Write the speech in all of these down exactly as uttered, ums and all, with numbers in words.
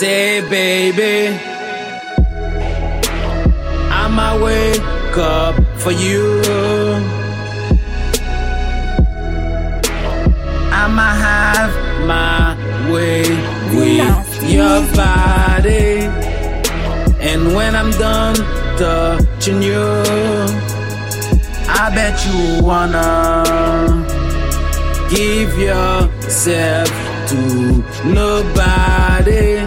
say, baby, I'ma wake up for you. I'ma have my way with your body. And when I'm done touching you, I bet you wanna give yourself to nobody.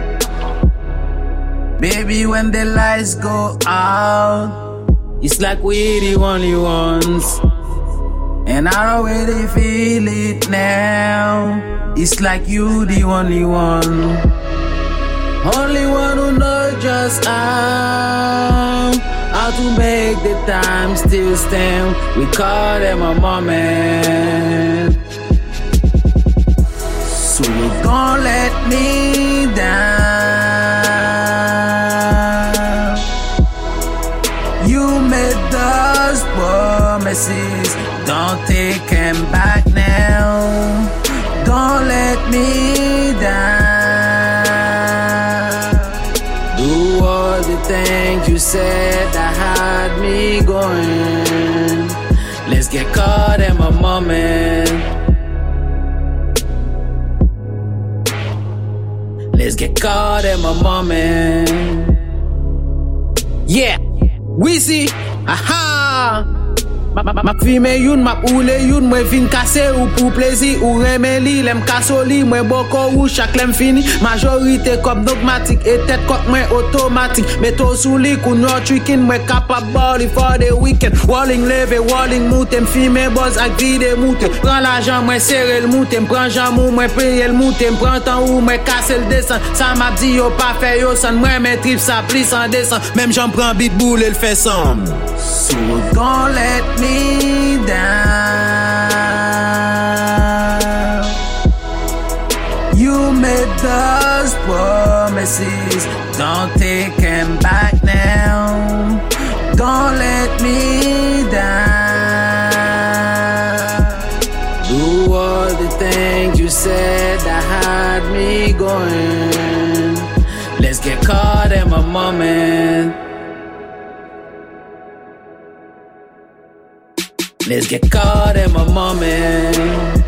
Baby, when the lights go out, it's like we the only ones. And I already feel it now. It's like you the only one. Only one who knows just how How to make the time still stand. We call them a moment. So don't let me down. You made those promises, don't take them back now. Don't let me down. Do all the things you said that had me going. Let's get caught in a moment. Let's get caught in a moment. Yeah, we see, aha. Ma, ma, ma filme youn, ma oule youn, mwen vin kase ou pou plezi, ou reme li, lem kasoli, mwen boko ou chak lem fini. Majorite kop dogmatik, et tet kok mwen automatic. Meto sou li, koun yo trickin, mwen kapap boli for the weekend. Walling leve, walling mouten, filme boz ak vide mouten. Pran l'ajan, mwen sere l mouten, pran jamou, mwen paye l mouten. Pran tan ou, mwen kase l desan. Sa map di yo pa fe yo san, mwen men trip sa pli san desan. Mem jan pran bit boule, el fe san. So don't let me Me down. You made those promises, don't take them back now. Don't let me down. Do all the things you said that had me going. Let's get caught in a moment. Let's get caught in a moment.